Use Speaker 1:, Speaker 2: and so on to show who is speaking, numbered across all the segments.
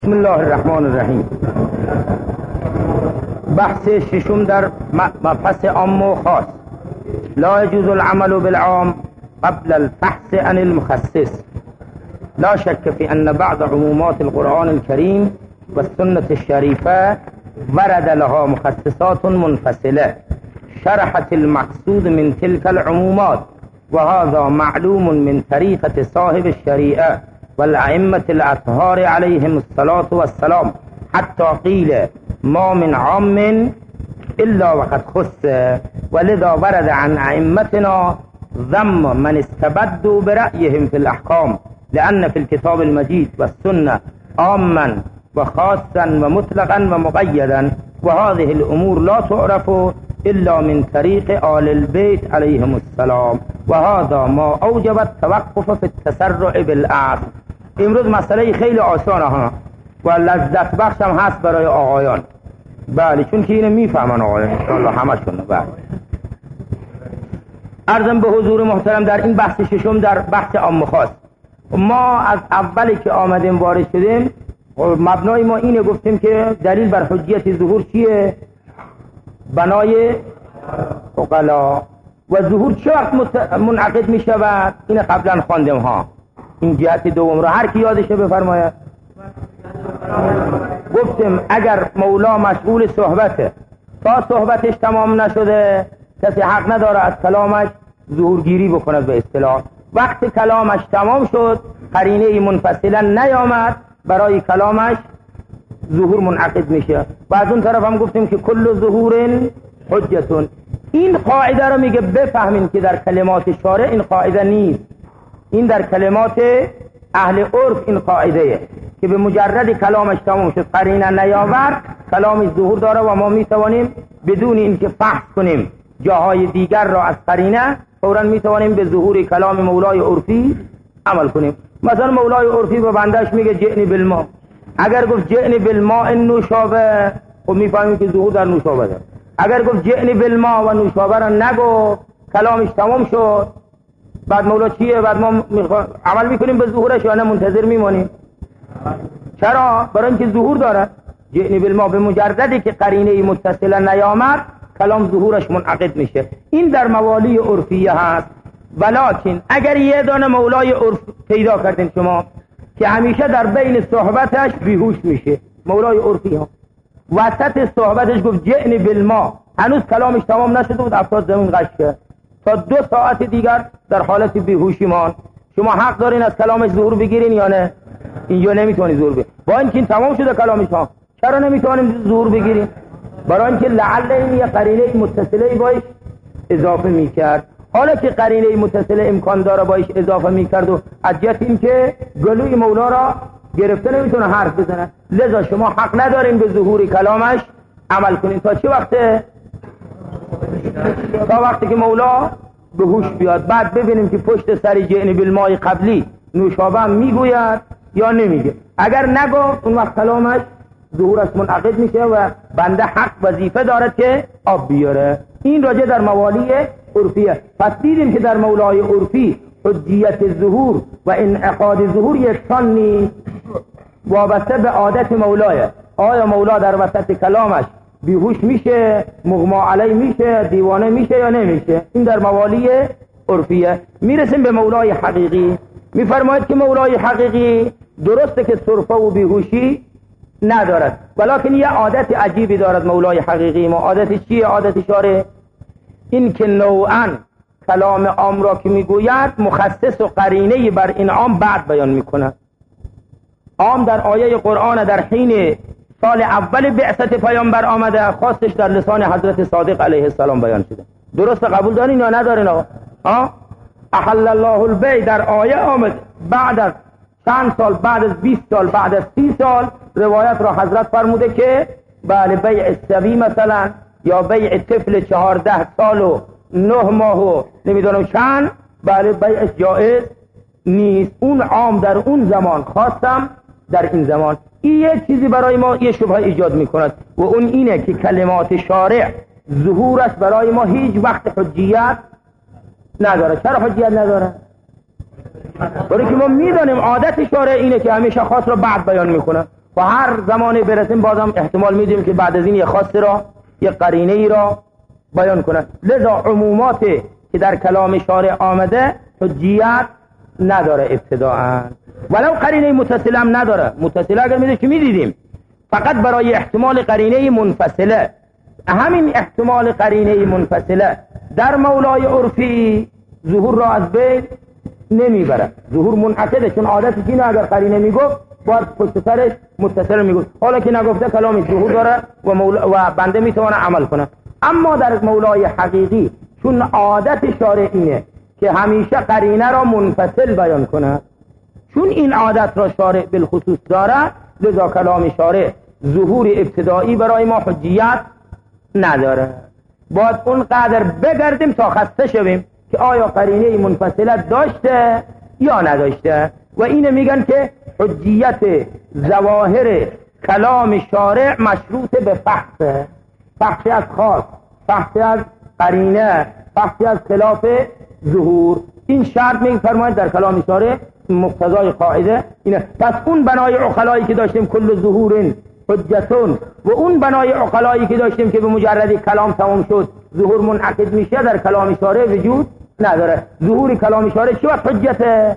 Speaker 1: بسم الله الرحمن الرحیم. بحث ششم در مبحث عام و خاص. لا يجوز العمل بالعام قبل الفحص عن المخصص. لا شك في أن بعض عمومات القرآن الكريم والسنة الشريفة ورد لها مخصصات منفصلة شرحت المقصود من تلك العمومات، وهذا معلوم من طريقة صاحب الشريعة والأئمة الأطهار عليهم الصلاة والسلام، حتى قيل ما من عام إلا وقد خص، ولذا ورد عن أئمتنا ذم من استبدوا برأيهم في الأحكام، لأن في الكتاب المجيد والسنة عاما وخاصا ومطلقا ومقيدا، وهذه الأمور لا تعرف إلا من طريق آل البيت عليهم السلام، وهذا ما أوجب التوقف في التسرع بالأعص. امروز مسئله خیلی آسانه ها و لذت بخش هم هست برای آقایان. بله، چون که اینو میفهمن آقایان انشاءالله همشون. بله، عرضم به حضور محترم در این بحث ششم در بحث عام خاص. ما از اولی که آمدیم وارد شدیم مبنای ما اینه، گفتیم که دلیل بر حجیت ظهور چیه؟ بنای عقلا. و ظهور چه وقت منعقد می شود؟ این قبلا خواندیم ها. این جهت دوم رو هر کی یادشه بفرماید. گفتیم اگر مولا مشغول صحبته تا صحبتش تمام نشده کسی حق نداره از کلامش ظهورگیری بکند به اصطلاح. وقتی کلامش تمام شد قرینه منفصلا نیامد برای کلامش ظهور منعقد میشه. و از اون طرف هم گفتیم که کل ظهور حجتون. این قاعده رو میگه بفهمین که در کلمات شارع این قاعده نیست، این در کلمات اهل عرف این قاعده که به مجرد کلامش تمام شد قرینه نیاورد کلامش ظهور داره و ما میتوانیم بدون اینکه فحص کنیم جاهای دیگر را از قرینه فوراً میتوانیم به ظهور کلام مولای عرفی عمل کنیم. مثلا مولای عرفی به بندش میگه جئنی بالماء، اگر گفت جئنی بالماء نوشابه خب میفهمیم که ظهور در نوشابه داره. اگر گفت جئنی بالماء و نوشابه را نگفت کلامش تمام شد، بعد مولا چیه؟ بعد ما عمل میکنیم به ظهورش یا نه منتظر میمونیم؟ چرا؟ برای اینکه ظهور داره. جئنی بالماء به مجردی که قرینه متصله نیامد کلام ظهورش منعقد میشه. این در موالی عرفیه هست. ولکن اگر یه دانه مولای عرف پیدا کردین شما که همیشه در بین صحبتش بیهوش میشه، مولای عرفی ها وسط صحبتش گفت جئنی بالماء، هنوز کلامش تمام نشده بود افتاد زمین غش کرد، تا 2 ساعت دیگر در حالت بیهوشی مان. شما حق دارین از کلامش ظهور بگیرین یا نه؟ اینجا نمیتونی ظهور بگیرین با اینکه این تمام شده کلامش ها. چرا نمیتونیم ظهور بگیریم؟ برای اینکه لعل این یه قرینه متصله باش اضافه میکرد. حالا که قرینه متصله امکان داره باش اضافه میکرد و عجیت این که گلوی مولا را گرفته نمیتونه حرف بزنه، لذا شما حق ندارین به ظهور کلامش عمل کنین. تا چه وقته؟ تا وقتی که مولا به هوش بیاد. بعد ببینیم که پشت سر جئنی بالماء قبلی نوشابه میگوید یا نمیگه. اگر نگفت اون وقت کلامش ظهورش منعقد میشه و بنده حق وظیفه دارد که آب بیاره. این راجع در موالی عرفیه. پس دیدیم که در مولای عرفی حجیت ظهور و انعقاد ظهور یکسان نیست، وابسته به عادت مولایه. آیا مولا در وسط کلامش بیهوش میشه، مغما علی میشه، دیوانه میشه یا نمیشه؟ این در موالی عرفیه. میرسیم به مولای حقیقی. میفرماید که مولای حقیقی درسته که سرفه و بیهوشی ندارد، ولکن یه عادت عجیبی دارد مولای حقیقی. ما عادتش چیه؟ عادت شاره این که نوعا کلام عام را که میگوید مخصص و قرینه بر این عام بعد بیان میکند. عام در آیه قرآن در حین سال اول بعثت پیامبر آمده، خواستش در لسان حضرت صادق علیه السلام بیان شده. درست قبول دارین یا ندارین آقا؟ احل الله البیع در آیه آمد بعد از چند سال، بعد از 20 سال، بعد از 30 سال روایت را حضرت فرموده که بله بیع السبی مثلا یا بیع طفل 14 سال و 9 ماه و نمیدونم چند، بله بیعش جائز نیست. اون عام در اون زمان، خواستم در این زمان. این یه چیزی برای ما یه شبهه ایجاد میکند و اون اینه که کلمات شارع ظهورش برای ما هیچ وقت حجیت نداره. چرا حجیت نداره؟ برای که ما میدانیم عادت شارع اینه که همیشه خاص رو بعد بیان میکنه. و هر زمانی برسیم بازم احتمال میدیم که بعد از این یه خاص را یه قرینه ای را بیان کنه. لذا عموماتی که در کلام شارع آمده حجیت نداره ابتداءً، ولو قرینه متصله هم نداره. متصله اگر میده که میدیدیم فقط برای احتمال قرینه منفصله. همین احتمال قرینه منفصله در مولای عرفی ظهور را از بین نمیبره، ظهور منعقده، چون عادتی که اینو اگر قرینه میگفت باید پشت سرش متصل میگفت. حالا که نگفته کلامی ظهور داره و بنده میتونه عمل کنه. اما در مولای حقیقی چون عادت شارع اینه که همیشه قرینه را منفصل بیان کنه، چون این عادت را شارع بالخصوص داره، لذا کلام شارع ظهور ابتدایی برای ما حجیت نداره. باید اون قدر بگردیم تا خسته شویم که آیا قرینه منفصله داشته یا نداشته. و اینه میگن که حجیت ظواهر کلام شارع مشروط به فحص، فحص از خاص، فحص از قرینه، فحص از خلاف ظهور. این شرط میفرماید در کلام شارع، مقتضای قاعده اینه. پس اون بنای عقلایی که داشتیم کل ظهور حجتون، و اون بنای عقلایی که داشتیم که به مجردی کلام تمام شد ظهور منعقد میشه، در کلام شارع وجود نداره. ظهور کلام شارع چه وقت حجته؟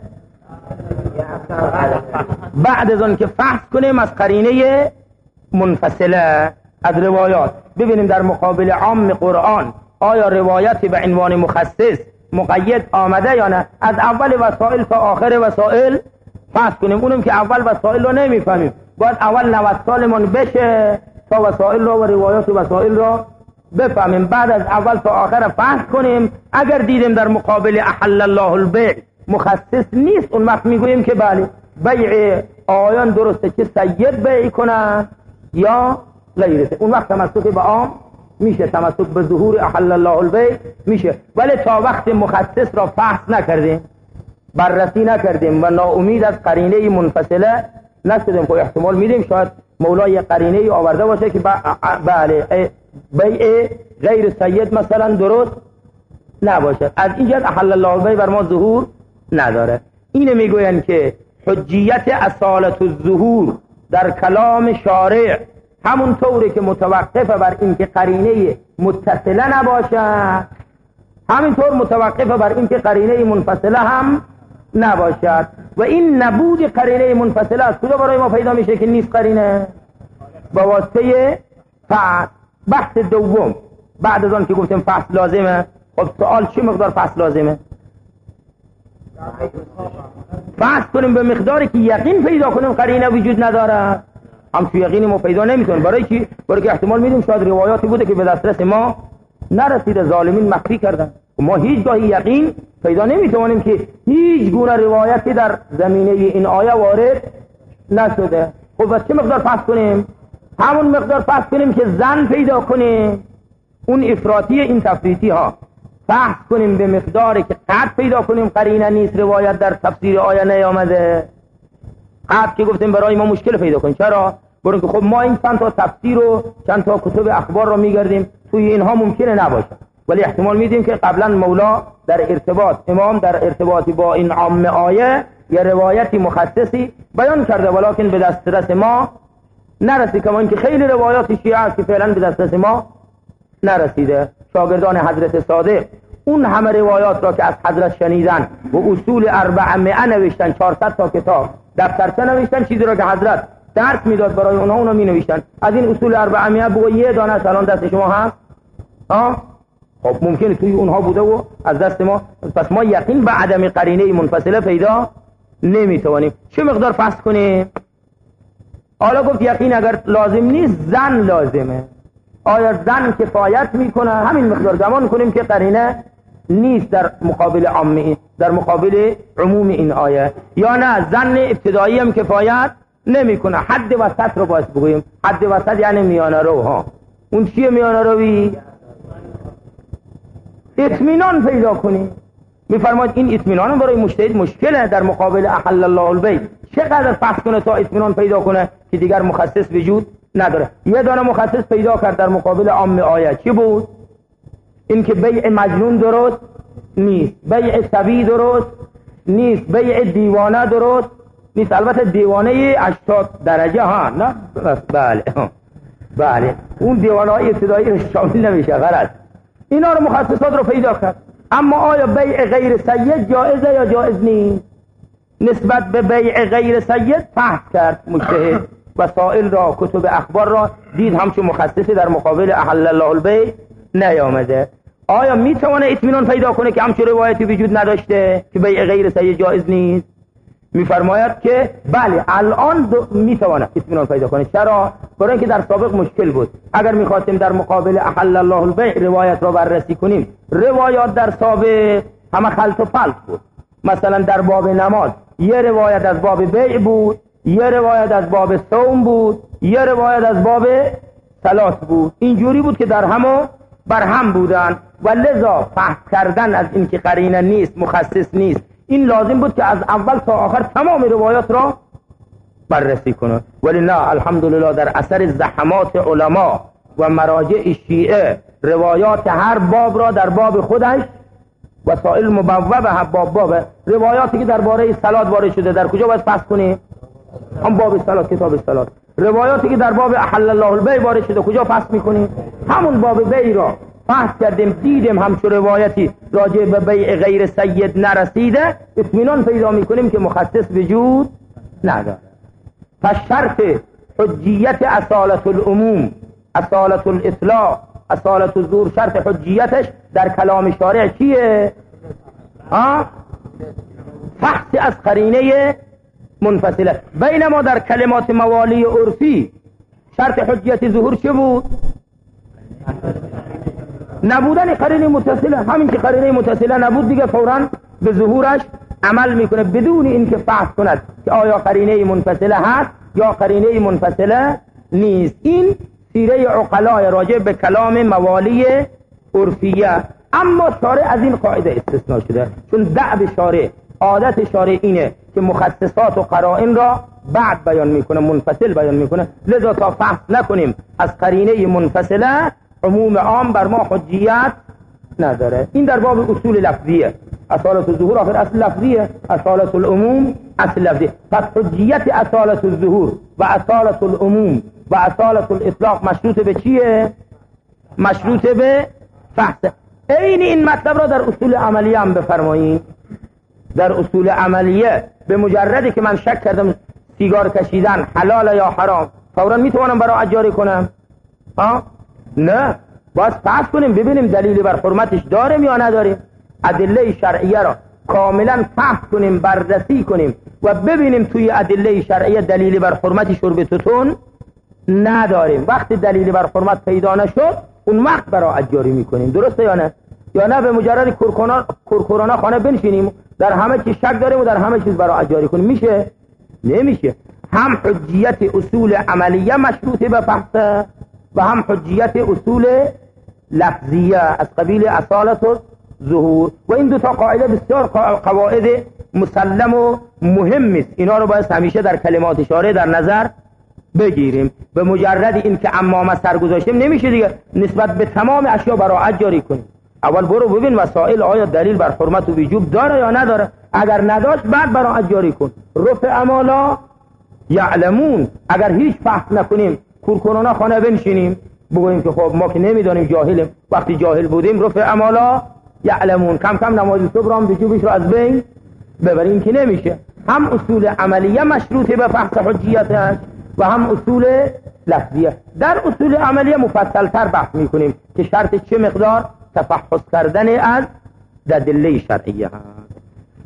Speaker 1: بعد از اون که فحص کنیم از قرینه منفصله از روایات، ببینیم در مقابل عام قرآن آیا روایتی به عنوان مخصص مقید آمده یا نه. از اول وسائل تا آخر وسائل فحص کنیم. اونم که اول وسائل رو نمیفهمیم، باید اول نوسالمون بشه تا وسائل رو و روایات وسائل رو بفهمیم. بعد از اول تا آخر فحص کنیم. اگر دیدیم در مقابل احل الله البیع مخصص نیست، اون وقت میگوییم که بله بیع آیان درسته که سید بیع کنن یا غیره. اون وقت تمسک به عام میشه، تمسک به ظهور احل الله البیع میشه. ولی تا وقت مخصص را فحص نکردیم، بررسی نکردیم و ناامید از قرینه منفصله نشدیم، که احتمال میدیم شاید مولای قرینه آورده باشه که بله بیع غیر سید مثلا درست نباشه. از اینجا احل الله البیع بر ما ظهور نداره. اینه میگوین که حجیت اصالت الظهور در کلام شارع همون طوری که متوقفه بر این که قرینه متصله نباشه، همینطور متوقفه بر این که قرینه منفصله هم نباشد. و این نبود قرینه منفصله از کجا برای ما پیدا میشه که نیست قرینه؟ با واسطه فحص. بحث دوم بعد از آن که گفتیم فحص لازمه، خب سوال چه مقدار فحص لازمه؟ فحص کنیم به مقداری که یقین پیدا کنیم قرینه وجود نداره. هم تو یقین ما پیدا نمیتونیم. برای چی؟ برای که احتمال میدیم شاید روایاتی بوده که به دسترس ما نرسیده، ظالمین مخفی کردن. ما هیچ گاهی یقین پیدا نمیتونیم که هیچ گونه روایتی در زمینه این آیه وارد نشده. خب بس چه مقدار فحص کنیم؟ همون مقدار فحص کنیم که ظن پیدا کنیم. اون افراطی این تفریطی ها. فحص کنیم به مقداری که قطع پیدا کنیم قرینه نیست، روایت در تفسیر آیه نیامده. قطع که گفتیم برای ما مشکل پیدا کنیم. چرا؟ برای که خب ما این چند تا تفسیر و چند تا کتب اخبار رو میگردیم، توی اینها ممکنه نباشه، ولی احتمال میدیم که قبلا مولا در ارتباط، امام در ارتباطی با این عام آیه یا روایتی مخصصی بیان کرده، ولکن به دسترس ما نرسید. کما اینکه خیلی روایات شیعه است که فعلا به دسترس ما نرسیده. شاگردان حضرت صادق اون همه روایات را که از حضرت شنیدن و اصول 400 نوشتن، 400 تا کتاب دفترچه نوشتن، چیزی را که حضرت درس میداد برای اونها اونو می نوشتن. از این اصول 400 بگو یه دانه الان دست شما هست؟ خب ممکنه توی اونها بوده و از دست ما. پس ما یقین به عدم قرینه منفصله پیدا نمیتوانیم. چه مقدار فحص کنیم؟ حالا گفت یقین اگر لازم نیست ظن لازمه. آیا ظن کفایت میکنه؟ همین مقدار گمان کنیم که قرینه نیست در مقابل عامه، در مقابل عموم این آیه، یا نه ظن ابتدایی هم کفایت نمیکنه. حد وسط رو باید بگوییم. حد وسط یعنی میانه رو ها. اون چیه میانه روی؟ اطمینان پیدا کنیم. میفرماید این اطمینان برای مجتهد مشکله در مقابل احل الله البیع. چقدر فحص کنه تا اطمینان پیدا کنه که دیگر مخصص وجود نداره؟ یه دانه مخصص پیدا کرد در مقابل عام آیه. چی بود؟ این که بیع مجنون درست نیست، بیع صبی درست نیست، بیع دیوانه درست نیست، البته دیوانه 80 درجه ها، نه بله اون دیوانه های ابتدایی شامل نمیشه. غلط. اینا رو مخصصات رو پیدا کرد. اما آیا بیع غیر سید جائزه یا جائز نیست؟ نسبت به بیع غیر سید بحث کرد مجتهد، وسائل را، کتب اخبار را دید همچون مخصصی در مقابل احل الله البیع نیامده. آیا میتونه اطمینان پیدا کنه که همچون روایتی وجود نداشته که بیع غیر سید جائز نیست؟ میفرماید که بله الان میتونه اطمینان پیدا کنه. چرا؟ برای اینکه در سابق مشکل بود. اگر میخواستیم در مقابل احل الله البیع روایت را بررسی کنیم، روایات در سابق همه خلط و پلت بود. مثلا در باب نماز یه روایت از باب بیع بود، یه روایت از باب صوم بود، یه روایت از باب صلات بود. اینجوری بود که در همو بر هم بودن و لذا فحص کردن از این که قرینه نیست، مخصص نیست، این لازم بود که از اول تا آخر تمام روایات را بررسی کنه. ولی نه، الحمدلله در اثر زحمات علما و مراجع شیعه روایات هر باب را در باب خودش وسائل مبوبه باب روایاتی که درباره صلات وارد شده در کجا باید پس کنیم؟ هم باب صلات، کتاب صلات. روایاتی که در باب احل الله البیع وارد شده کجا پس میکنیم؟ همون باب بیع را پس کردیم، دیدیم همچون روایتی راجع به بیع غیر سید نرسیده، اطمینان پیدا میکنیم که مخصص وجود نداره. پس شرط حجیت اصالت العموم، اصالت الاطلاق، اصالت الظهور، شرط حجیتش در کلام شارع چیه؟ فحص از قرینه منفصله. بینما در کلمات موالی عرفی شرط حجیت ظهور چه بود؟ نبودن قرینه متصله. همین که قرینه متصله نبود دیگه فوراً به ظهورش عمل میکنه بدون اینکه فحص کند که آیا قرینه منفصله هست یا قرینه منفصله نیست. این سیره عقلای راجع به کلام موالی عرفیه. اما شارع از این قاعده استثناء شده، چون دأب شارع، عادت شارع اینه که مخصصات و قرائن را بعد بیان میکنه، منفصل بیان میکنه. لذا تا فحص نکنیم از قرینه منفصله، عموم عام بر ما حجیت نداره. این در باب اصول لفظیه. اصالت الظهور آخر اصل لفظیه، اصالت العموم اصل لفظیه. پس حجیت اصالت الظهور و اصالت العموم و اصالت الاطلاق مشروط به چیه؟ مشروط به فحص. این مطلب را در اصول عملیه هم بفرمایید. در اصول عملیه به مجردی که من شک کردم سیگار کشیدن حلال یا حرام، فوراً میتوانم برای جاری کنم؟ نه، باید فحص کنیم ببینیم دلیلی بر حرمتش داریم یا نداریم. ادله شرعیه را کاملا فحص کنیم، بررسی کنیم و ببینیم توی ادله شرعیه دلیلی بر حرمت شرب توتون نداریم. وقتی دلیلی بر حرمت پیدا نشد اون وقت برای جاری میکنیم. درسته یا نه؟ یا نه به مجرد کورکورانا خانه بنشینیم در همه چیز شک داریم و در همه چیز برای جاری کنیم؟ میشه؟ نمیشه. هم حجیت اصول عملیه مشروط به فحص و هم حجیت اصول لفظیه از قبیل اصالت و ظهور. و این دو تا قاعده بسیار قواعد مسلم و مهم است. اینا رو باید همیشه در کلمات شارع در نظر بگیریم. به مجرد این که عمامه سر گذاشتیم نمیشه دیگه نسبت به تمام اشیا براعت جاری کنیم. اول برو ببین وسائل آیا دلیل بر حرمت و وجوب داره یا نداره. اگر نداشت بعد براعت جاری کن. رفع ما لا یعلمون. اگر هیچ فحص نکنیم کورکورانا خانه بنشینیم بگوییم که خب ما که نمیدانیم جاهلیم، وقتی جاهل بودیم رفع ما لا یعلمون، کم کم نماز صبح هم وجوبش رو از بین ببریم که نمیشه. هم اصول عملیه مشروطه به فحص حجیتش و هم اصول لفظیه. در اصول عملیه مفصل‌تر بحث میکنیم که شرط چه مقدار تفحص کردن از دلیل شرعیه هست.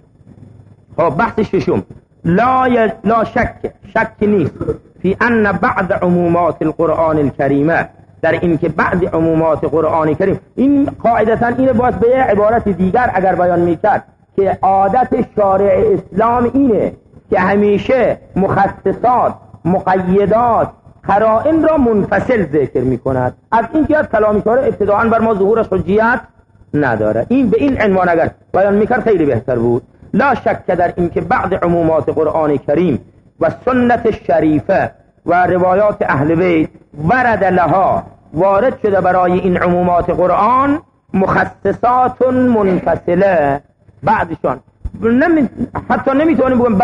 Speaker 1: خب بحث ششم، لا شک نیست فی ان بعض عمومات القرآن الکریمه، در این که بعض عمومات قرآن کریم، این قاعدتا اینه باید به عبارت دیگر اگر بیان میکرد که عادت شارع اسلام اینه که همیشه مخصصات، مقیدات، قرائن را منفصل ذکر میکند. از این جهت کلام شارع ابتداءً بر ما ظهورش حجیت نداره. این به این عنوان اگر بیان میکرد خیلی بهتر بود. لا شک در این که بعض عمومات قرآن کریم و سنت شریفه و روایات اهل بیت ورد لها، وارد شده برای این عمومات قرآن مخصصات منفصله. بعدشان حتی نمیتونیم بگم بعد،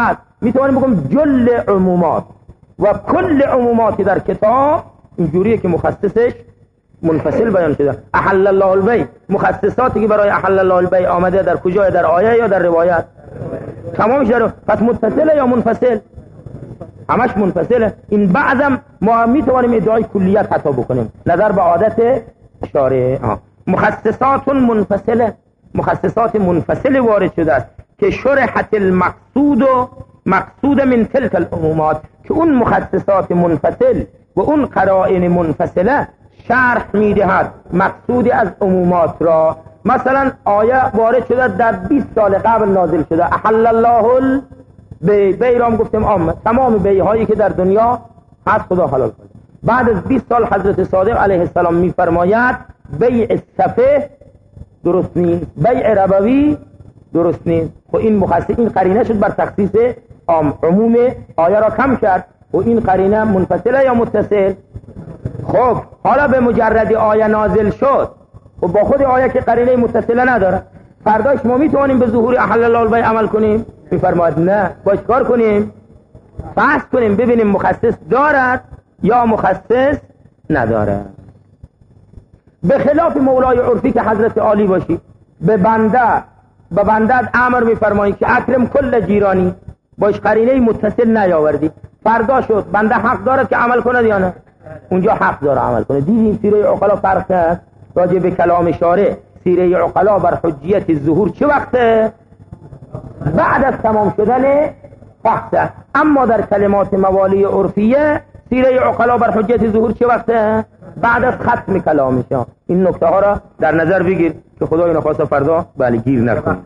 Speaker 1: میتوانیم بگم جل عمومات و کل عموماتی در کتاب اینجوریه که مخصصش منفصل بیان شده. احل الله البیع، مخصصاتی که برای احل الله البیع آمده در کجا؟ در آیه یا در روایت؟ تمامش در. پس متصله یا منفصل؟ همش منفصله. این بعضم ما میتوانیم ادعای کلیت حتی بکنیم نظر به عادت شارع. مخصصات منفصله، مخصصات منفصل وارد شده است که شرحت المقصود و مقصود من تلك العمومات، که اون مخصصات منفصل و اون قرائن منفصله شرح میدهد مقصودی از عمومات را. مثلا آیه وارد شده در 20 سال قبل نازل شده، احل الله البیع را گفتیم عامه، تمام بیع‌هایی که در دنیا هست خدا حلال کرده. بعد از 20 سال حضرت صادق علیه السلام میفرماید بیع صفه درست نیست، بیع ربوی درست نیست. خب این مخصص، این قرینه شد بر تخصیص عام، عموم آیه را کم کرد. و این قرینه منفصله یا متصل؟ خب حالا به مجرد آیه نازل شد و با خود آیه که قرینه متصله نداره، فرداش ما میتونیم به ظهور احل الله البیع عمل کنیم؟ میفرماید نه، باش کار کنیم، بحث کنیم ببینیم مخصص دارد یا مخصص نداره. به خلاف مولای عرفی که حضرت عالی باشی، به بنده امر میفرمایی که اکرم کل جیرانی، باش قرینه متصل نیاوردی، فردا شد بنده حق دارد که عمل کنه یا نه؟ اونجا حق داره عمل کنه. دیدین سیره عقلا فرق کرد راجع به کلام شارع. سیره عقلا بر حجیت ظهور چه وقته؟ بعد از تمام شدن بحثه. اما در کلمات موالی عرفیه سیره عقلا بر حجیت ظهور چه وقته؟ بعد از ختم کلامش. این نکته ها را در نظر بگیر که خدا اینو خواسته فردا بله گیر نکنه.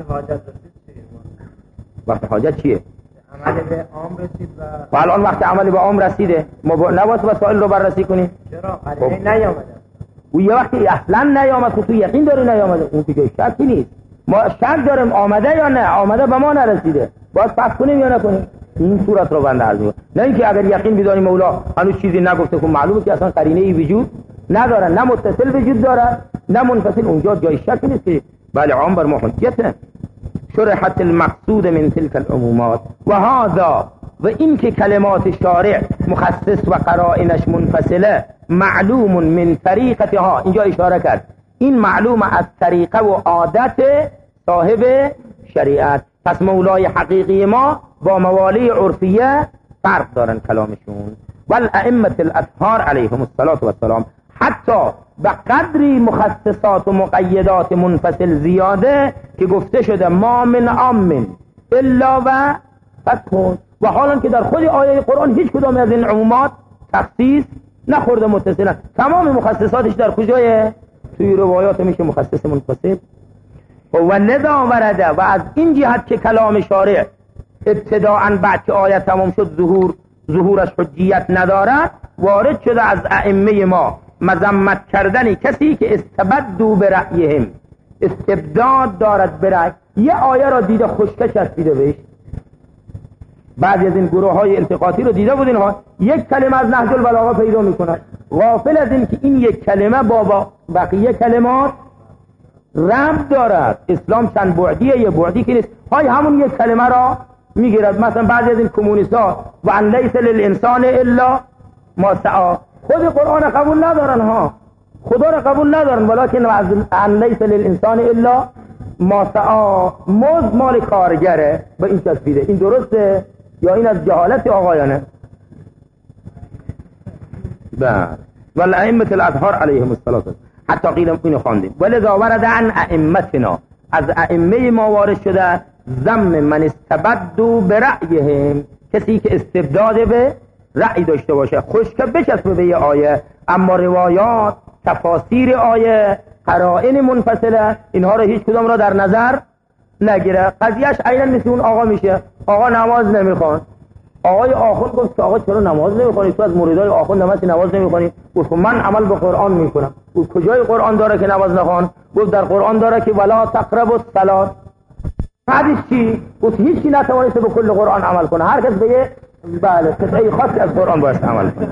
Speaker 1: وقت حاجت چیه؟
Speaker 2: عمل به عام رسید
Speaker 1: و الان وقت عمل به عام رسیده، ما نباید وسایل رو بررسی کنیم.
Speaker 2: چرا قرینه نیامده؟
Speaker 1: و یه وقتی اصلا نیامد خود تو یقین داری نیامده، اون که شکی نیست. ما شک داریم آمده یا نه، آمده به ما نرسیده، باید پس کنیم یا نکنیم. این صورت رو بنده عرض می‌کنم. نه اینکه اگر یقین بدانی مولا هنوز چیزی نگفته، خب معلومه که اصلا قرینه‌ای وجود نداره، نه متصل وجود داره نه منفصل. اونجا جای شک نیست که بله عام بر ما حجته. شرحت المقصود من تلك العمومات و هذا، و این که کلمات شارع مخصص و قرائنش منفصله، معلوم من طریقتها، اینجا اشاره کرد این معلوم از طریقه و عادت صاحب شریعت. پس مولای حقیقی ما با موالی عرفیه فرق دارن کلامشون. والائمه الاطهار علیهم الصلاة والسلام حتی به قدری مخصصات و مقیدات منفصل زیاده که گفته شده ما من عام الا و فتح، و حالا که در خود آیه قرآن هیچ کدام از این عمومات تخصیص نخورده متصلا، تمام مخصصاتش در کجای؟ توی روایات میشه مخصص منفصل. و لذا ورده، و از این جهت که کلام شارع ابتداعا بعد که آیه تمام شد ظهورش حجیت ندارد، وارد شده از ائمه ما مذمت کردن کسی که استبدوا برأیهم، استبداد دارد برأی، یه آیه را دیده خشکش چسبیده بهش. بعضی از این گروه های التقاطی رو دیده بودین ها، یک کلمه از نهج البلاغه پیدا میکنن، غافل از این که این یک کلمه با بقیه کلمات ربط دارد. اسلام چند بعدیه، یه بعدی که نیست، های همون یک کلمه را میگیرد. مثلا بعضی از این کمونیستا و ان لیس للانسان الا ما سعی، خود قرآن قبول ندارن ها، خدا را قبول ندارن، ولکن ان لیس للانسان الا ما سعی، مزد مال کارگره به این چسبیده. این درسته یا این از جهالت آقایانه؟ بله. والائمه الاطهار علیهم الصلاة حتی قیل اینو خواندیم. ولذا ورد عن ائمتنا، از ائمه ما وارد شده ذم من استبدوا برأیهم، کسی که استبداد به رأی داشته باشه، خشکه بچسبه به یه آیه، اما روایات، تفاسیر آیه، قرائن منفصله، اینها رو هیچ کدام را در نظر نگیره. قضیهش عیناً مثل اون آقا میشه، آقا نماز نمیخوان، آقای آخوند گفت که آقا چرا نماز نمیخونی؟ تو از مریدای آخوند نماز نمیخونی؟ گفت من عمل به قرآن میکنم. گفت کجای قرآن داره که نماز نخوان؟ گفت در قرآن داره که ولا تقربوا الصلاة. بعدش چی؟ گفت هیچ کی نتوانسته به کل قرآن عمل کنه، هر کس به یه بله قطعه خاصی از قرآن باید عمل کنه.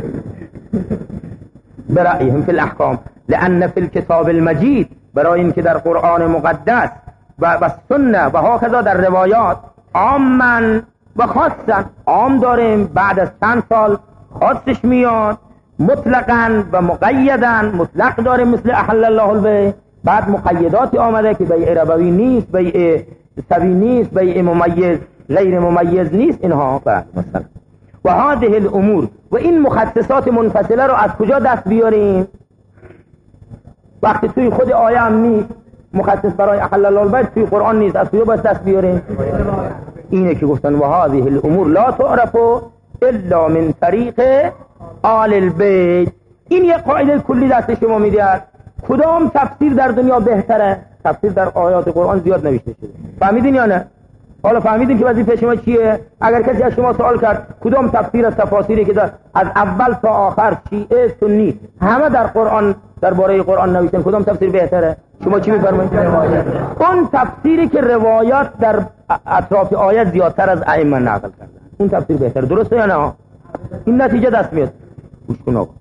Speaker 1: برأیهم فی الاحکام، لأن فی الكتاب المجید، برای اینکه در قرآن مقدس و سنه و هکذا در روایات عامن و خاصا عام داریم بعد از چند سال خاصش میاد، مطلقاً و مقیداً. مطلق داریم مثل احل الله البیع، بعد مقیداتی آمده که بیع ربوی نیست، بیع سوی نیست، بیع ممیز غیر ممیز نیست، اینها بعد مثلا. و هذه الامور و این مخصصات منفصله رو از کجا دست بیاریم؟ وقتی توی خود آیه هم نیست مخصص برای احل الله البیع، توی قرآن نیست، از کجا باید دست بیاریم؟ اینه که گفتن و هذه الامور لا تعرف الا من طریق آل البیت. این یک قاعده کلی دست شما میدهد. کدام تفسیر در دنیا بهتره؟ تفسیر در آیات قرآن زیاد نوشته شده، فهمیدین یا نه؟ حالا فهمیدین که وظیفه شما چیه؟ اگر کسی از شما سوال کرد کدام تفسیر از تفاسیری که از اول تا آخر شیعه سنی همه در قرآن درباره قرآن نوشتن، کدام تفسیر بهتره؟ شما چی میفرمایید؟ اون تفسیری که روایات در اطراف آیات زیادتر از ائمه نقل کردن، اون تفسیر بهتره. درسته یا نه؟ این نتیجه دست میاد. گوش کن آقا،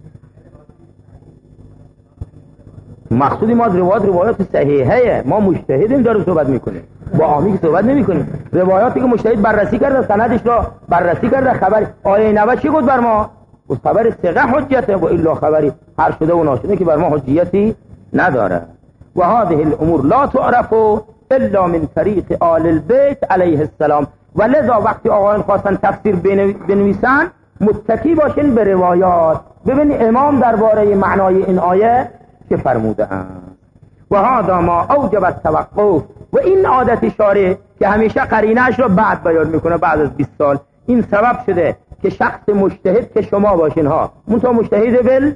Speaker 1: مقصودی ما از روایات صحیحه، ما مجتهدیم داریم صحبت میکنیم، با عامی که صحبت نمیکنیم. روایاتی که مجتهد بررسی کرده، سندش را بررسی کرده، خبر آیه 90 چی گفت بر ما؟ اون خبر ثقه حجته، و الا خبری هر شده و ناشده که بر ما حجیتی نداره. و هذه الامور لا تعرف الا من طریق آل البیت علیه السلام. و لذا وقتی آقایان خواستن تفسیر بنویسن متکی باشین به روایات. ببین امام درباره معنای این آیه که فرموده اند. و هذا ما اوجب التوقف. و این عادت شارع که همیشه قرینه‌اش رو بعد بیان میکنه، بعد از 20 سال، این سبب شده که شخص مجتهد که شما باشین ها، منتها مجتهد بل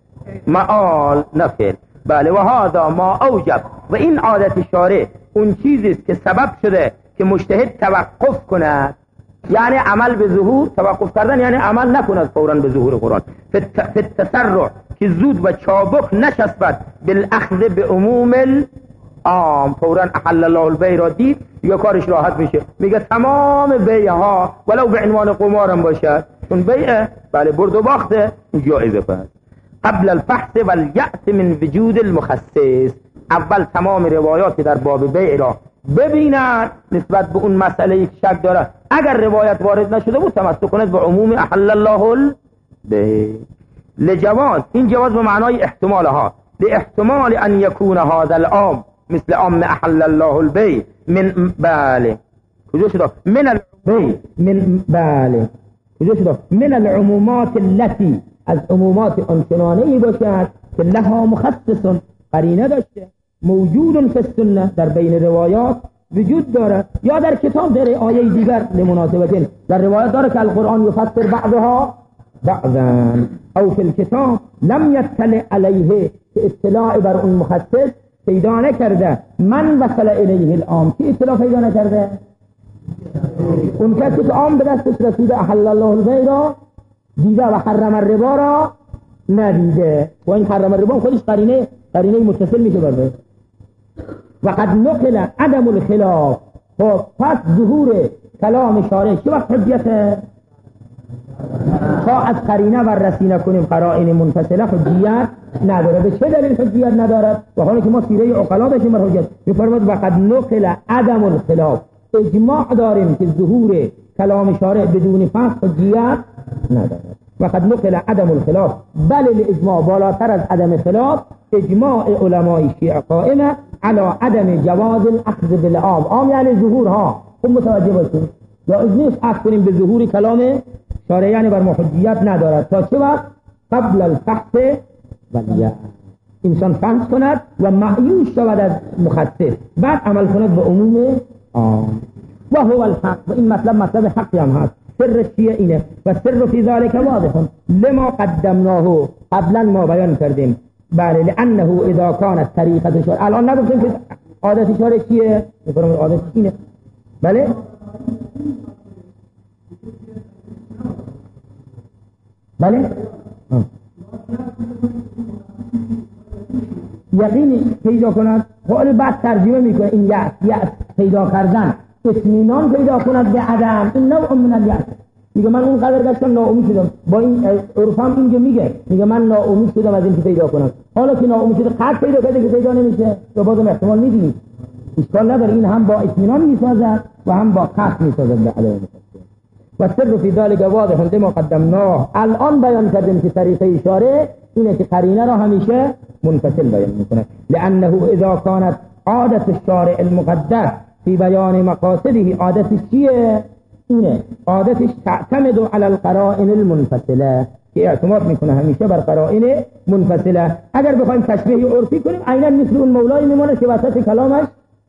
Speaker 1: معال نفل. بله. و هذا ما اوجب، و این عادت شارع اون چیزی است که سبب شده که مجتهد توقف کند، یعنی عمل به ظهور. توقف کردن یعنی عمل نکند فوراً به ظهور قرآن، فی التسرع، که زود و چابک نشسبد بالاخذ به عموم العام. فوراً احل الله البیع را دید یا کارش راحت میشه، میگه تمام بیع ها ولو به عنوان قمارم باشد، چون بیع بله برد و باخته جایزه پس. قبل الفحص والیأس من وجود المخصص، اول تمام روایات در باب بیع را ببیند نسبت به اون مسئله که شک داره. اگر روایت وارد نشده بود تمسک کند به عموم احل الله البیع. لجواز، این جواز به معنای احتمال ها، لاحتمال ان یکون هذا العام مثل عام احل الله البیع من بله کجا شده من البیع من بله کجا شده من العمومات التي، از عمومات آنچنانه ای باشد که لها مخصص، قرینه داشته، موجود فی السنه، در بین روایات وجود داره، یا در کتاب در آیه دیگر لمناسبتین، در روایات داره که القرآن یفسر بعضها بعضا، او فی الکتاب لم یطلع علیه، که اطلاع بر اون مخصص پیدا نکرده. من وصل الیه العام، که اطلاع پیدا نکرده؟ اون کسی که عام به دستش رسیده احل الله البیع را دیده و حرم الربا را ندیده، و این حرم الربا خودش قرینه متصل میشه برده. و قد نقل عدم الخلاف. خب پس ظهور کلام شارع چه وقت حجیته؟ تا از قرینه بررسی نکنیم قرائن منفصله حجیت نداره. به چه دلیل حجیت ندارد؟ و حالا که ما سیره عقلا داشتیم بر حجیت میفرماد و قد نقل عدم الخلاف، اجماع داریم که ظهور کلام شارع بدون فحص حجیت ندارد. و قد نقل عدم الخلاف، بل الاجماع بالاتر از عدم خلاف، اجماع علمای شیعه قائمه علی عدم جواز الاخذ بالعام. عام یعنی ظهور ها. خب متوجه باشید یا نیست اخذ کنیم به ظهور کلام شارع، یعنی بر ما حجیت ندارد تا چه وقت؟ قبل الفحص ولیأس، انسان فحص کند و معیوش شود از مخصص، بعد عمل کند به عموم عام. و هو الحق، و این مطلب حقی هم هست. سر شیعه اینه و سر فی ذلك واضح لما قدمناه، قبلا ما بیان کردیم. بله، لانه اذا كانت طریقه شارع، الان نگفتیم که عادت شارع چیه؟ میگم عادت اینه. بله بله یقین پیدا کند. حال بعد ترجمه میکنه این یأس پیدا کردن، اطمینان پیدا کند به عدم، این نوع من الیأس. میگه من اون قدر گشتم ناامید شدم، با این عرفم اینجا میگه من ناامید شدم از این که پیدا کنم. حالا که ناامید شده قد پیدا کرده که پیدا نمیشه، تو بازم احتمال میدید. اشکال نداره، این هم با اطمینان میسازد و هم با قد میسازد به عدم. و سر فی ذلک واضح لما قدمناه. الان بیان کردیم که طریقه اشاره اینه که قرینه را همیشه منفصل بیان میکنه، لانه اذا كانت عادت الشارع المقدس فی بیان مقاصده، عادتش چیه؟ اینه عادتش تعتمد علی القرائن المنفصله، که اعتماد میکنه همیشه بر قرائن منفصله. اگر بخوایم تشبیه عرفی کنیم عیناً مثل اون مولای میمونه که وسط کلامش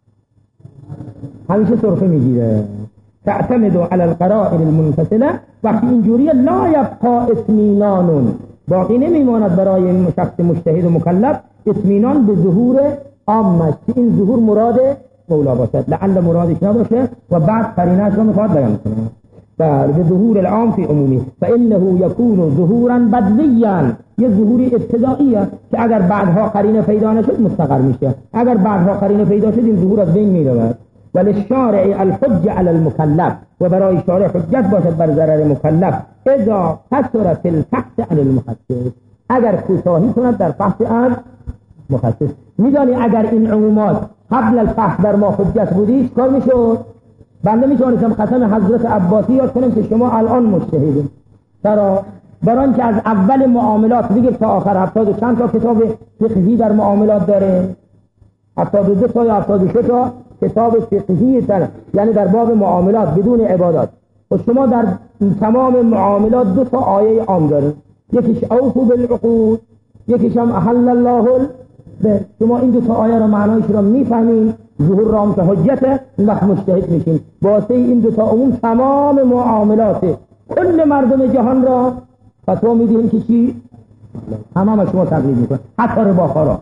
Speaker 1: همیشه سرفه میگیره. تعتمد علی القرائن المنفصله، وقتی اینجوری لا یبقى اطمینان، باقی نمیماند برای شخص مجتهد و مکلف اطمینان به ظهور عامش، که این ظهور مراد مولا باشد، لعل مرادش نباشه و بعد قرینه‌اش رو میخواد بیان کنه. به ظهور العام فی عمومی فانه یکون ظهورا بدویا، یه ظهوری ابتدائیه که اگر بعدها قرینه پیدا نشد مستقر میشه، اگر بعدها قرینه پیدا شد این ظهور از بین میره. وللشارع الحج علی المکلف، و برای شارع حجت باشد بر ضرر مکلف اذا قصر فی الفحص عن المخصص، اگر کوتاهی کند در فحص از مخصص. میدانی اگر این عمومات قبل الفحص در ما حجت بودی کار میشد؟ بنده میتونستم قسم حضرت عباسی یاد کنم که شما الان مجتهدین، برای اینکه از اول معاملات بگیر تا آخر 70 چند تا کتاب فقهی در معاملات داره، 72 تا یا 73 تا کتاب فقهی تر، یعنی در باب معاملات بدون عبادات. و شما در تمام معاملات 2 تا آیه عام داره، یکیش اوفوا بالعقود، یکیش هم احل الله شما این 2 تا آیه رو معنایش رو میفهمین، ظهور رام که حجته، این وقت مجتهد میشین. واسه این 2 تا عموم تمام معاملات کل مردم جهان را فتوا میدین که چی؟ همه شما تقلید میکن، حتی رباخارا.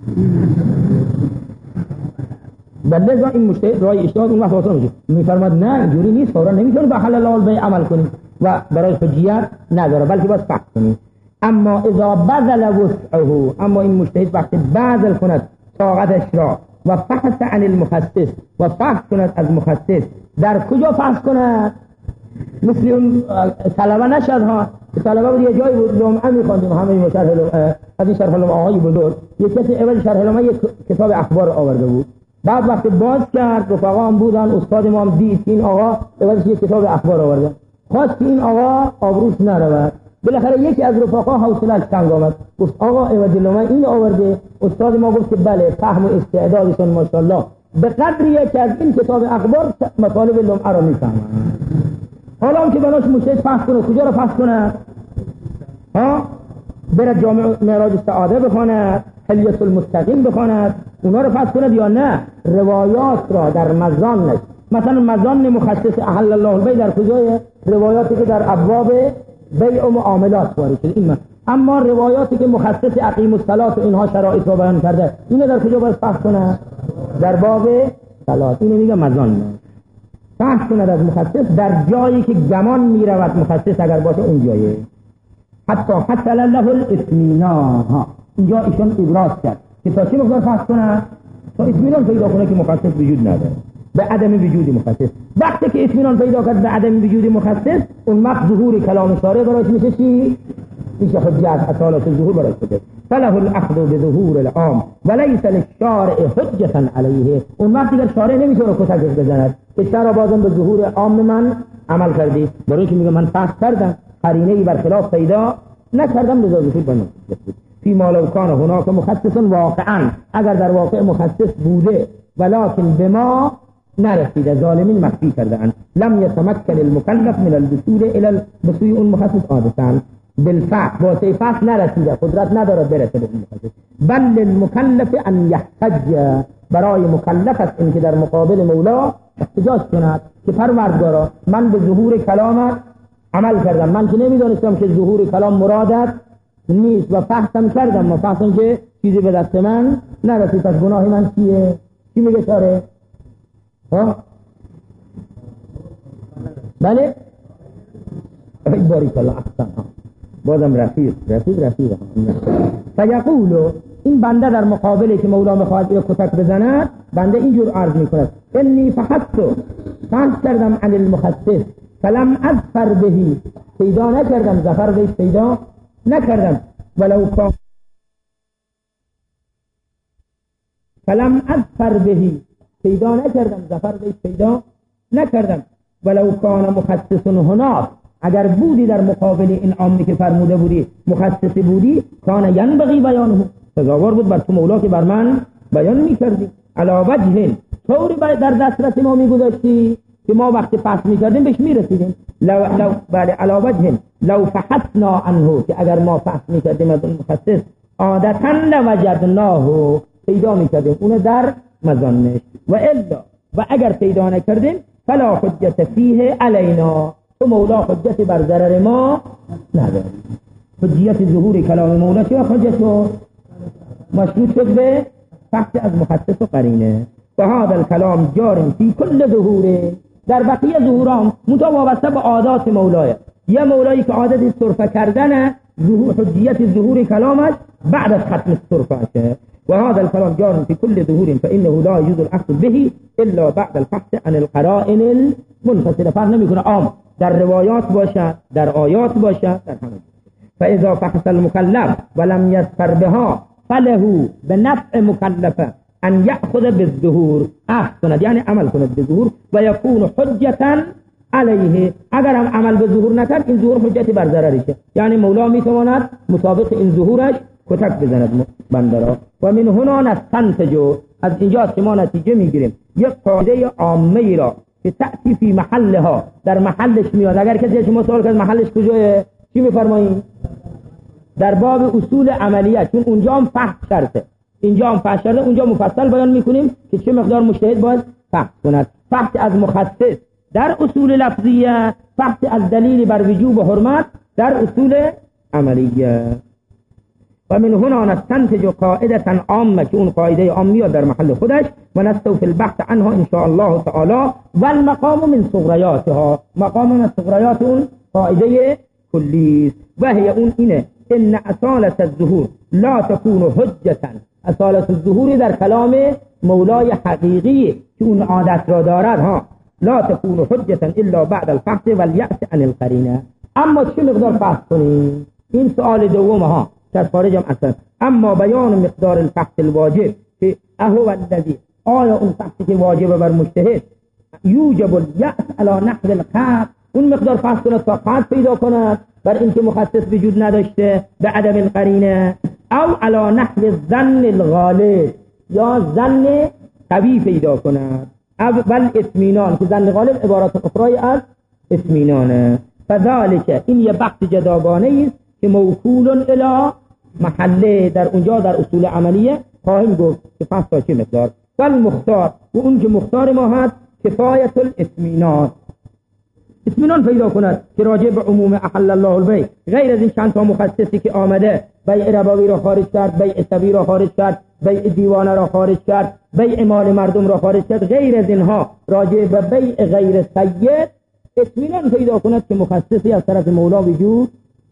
Speaker 1: بلذا این مجتهد رای اجتهاد اون وقت واسه میشه، میفرماد نه اینجوری نیست، فورا نمیتونه به حلال البیع عمل کنیم و برای حجیت نداره، بلکه باید فحص کنیم. اما اذا بذل وسعه، اما این مجتهد وقتی بذل کند طاقتش را و فحص عن المخصص، و فحص کند از مخصص، در کجا فحص کند؟ مثل اون طلبه نشد ها، طلبه بود یه جایی بود لمعه میخواندیم همه شرح از این شرح لمعه های بزرگ، یک کسی اول شرح لمعه یک کتاب اخبار آورده بود، بعد وقتی باز کرد رفقا هم بودن، استاد ما هم دید این آقا اولش یک کتاب اخبار آورده، خواست که این آقا آبروش نرود. بالاخره یکی از رفقا حوصله‌اش تنگ آمد، گفت آقا عوض لمعه این آورده. استاد ما گفت که بله، فهم و استعدادشون ماشاءالله به قدریه که از این کتاب اخبار مطالب لمعه رو میفهمن. حالا هم که بناش مجتهد فحص کنه، کجا رو فحص کنه؟ بره جامع معراج السعاده بخواند، حلیة المتقین بخواند، اونا رو فحص کنه یا نه؟ روایات را در مزانش، مثلا مزان مخصص احل الله البیع در کجای؟ روایاتی که در ابواب بیع و معاملات وارد شده این اما روایاتی که مخصص اقیم الصلاة و اینها شرایط رو بیان کرده، اینو در کجا باید فحص کنه؟ در باب صلات. اینو میگه مزان فحص کنه از مخصص در جایی که گمان میرود مخصص اگر باشه اون جایه. حتی له الاطمینان، اینجا ایشون ابراز کرد که تا چه مقدار فحص کنه؟ تا اطمینان پیدا کنه که مخصص وجود نداره، به عدم وجود مخصص. وقتی که اطمینان پیدا کرد به عدم وجود مخصص، اون وقت ظهور کلام شارع براش میشه چی؟ میشه حجت، اصالت ظهور براش بده. فله الاخذ بظهور العام وليس للشارع حجة علیه. اون وقت دیگر شارع نمیتونه کتکش بزند که چرا بازم به ظهور عام من عمل کردی، برای اینکه میگه من فحص کردم قرینه‌ای برخلاف پیدا نکردم، لذا ظهور بنم. فی ما لو کان هناک مخصص واقعا، اگر در واقع مخصص بوده ولکن به ما نرسیده، ظالمین مخفی کردن، لم يتمكن المكلف من الوصول الى بسوی اون مخصص عادتاً بالفعل، واسه فحص نرسیده، قدرت نداره برسه به اون مخصص. بل للمكلف ان يحتج، برای مکلف است این که در مقابل مولا احتجاج کند که پروردگارا من به ظهور کلامت عمل کردم، من که نمیدونستم که ظهور کلام مرادت نیست و فحصم کردم و فحصم که چیزی به دست من نرسید، پس گناه من چیه؟ چی میگه شاره؟ بله؟ باریک الله احسن. بازم رفیق فیقولو، این بنده در مقابله که مولا میخواهد یک کتک بزند، بنده اینجور عرض میکند انی فحصت کردم عن المخصص فلم اظفر بهی، پیدا نکردم، ظفر بهش پیدا نکردم، ولو کان فلم اظفر بهی، پیدا نکردم، ظفر بهش پیدا نکردم، ولو کان مخصص هناك، اگر بودی در مقابل این عامی که فرموده بودی مخصصی بودی، کان ینبغی بیانه، سزاوار بود بر تو مولا که بر من بیان میکردی. علا وجه، طوری در دسترس ما میگذاشتی که ما وقتی فحص میکردیم بهش میرسیدیم. بله علا وجه لو فحصنا عنه، که اگر ما فحص میکردیم از اون مخصص، عادتا لوجدناه، پیدا میکردیم اون در مظانش، و الا، و اگر پیدا نکردیم، فلا حجت فیه علینا، تو مولا حجت بر ضرر ما نداری. حجیت ظهور کلام مولا چه حجت مشروط شد به فحص از مخصص و قرینه. و هذا الکلام جار فی کل ظهوره، در بقیه ظهورام منتها وابسته به عادات مولای. یه مولایی که عادت صرفه کردن حجیت ظهور کلامش بعد از ختم صرفه. و هذا الكلام جار في كل ظهور فإنه لا يجوز الأخذ به إلا بعد الفحص عن القرائن المنفصلة. فرق نمیکنه عام در روایات باشد، در آیات باشد، در همه. فإذا فحص المكلف ولم يظفر بها فله بنفع مكلفه ان يأخذ بالظهور، اخذ کند یعنی عمل کند به ظهور، و یکون حجتا علیه، اگر هم عمل به ظهور نکرد این ظهور حجتی بر ضررشه، یعنی مولا میتواند مطابق این ظهورش کتک بزند بنده را. و من هنا نستنتج، از اینجا که ما نتیجه میگیریم یک قاعده عامه را که تأتی فی محلها، در محلش میاد. اگر کسی شما سوال کرد محلش کجاست، چی میفرمایید؟ در باب اصول عملیه، چون اونجا هم فحص شرطه، اینجا هم فحص شرطه، اونجا مفصل بیان میکنیم که چه مقدار مجتهد باید فحص کند. فحص از مخصص در اصول لفظیه، فحص از دلیل بر وجوب و حرمت در اصول عملیه. و من هنا نستنتج قاعدة عامة، که اون قاعده عامیه در محل خودش، و نستوفی البحث عنها ان شاء الله تعالی. و المقام من صغریاتها، مقام من صغریات اون قاعده کلی، و هی اون اینه ان اصالة الظهور لا تكون حجة، اصالة الظهور در کلام مولای حقیقی که اون عادت را دارد لا تكون حجة الا بعد الفحص واليأس عن القرینه. اما چه مقدار فحص کنیم؟ این سوال دوم که از خارج هم اصلا. اما بیان مقدار الفحص الواجب، که اهو الذی، آیا اون فحصی که واجب بر مجتهد یوجب الیأس علی نحو القطع، اون مقدار فحص کند تا قطع پیدا کند بر اینکه مخصص وجود نداشته به عدم القرینه، او علی نحو الظن الغالب، یا ظن قوی پیدا کند، اول اطمینان، که ظن غالب عبارات اخرای از اطمینانه. فذلك، این یه بحث جداگانه است که موکول الی محله، در اونجا در اصول عملیه خواهیم گفت که فحص تا چه مقدار. فالمختار، و اون که مختار ما هست کفایت الاطمینان، اطمینان پیدا کند که راجع به عموم احل الله البیع، غیر از این چند تا مخصصی که آمده، بیع ربوی را خارج کرد، بیع سبی را خارج کرد، بیع دیوانه را خارج کرد، بیع مال مردم را خارج کرد، غیر از اینها راجع به بیع غیر سید اطمینان پیدا کند که مخصصی از طرف مولا وجود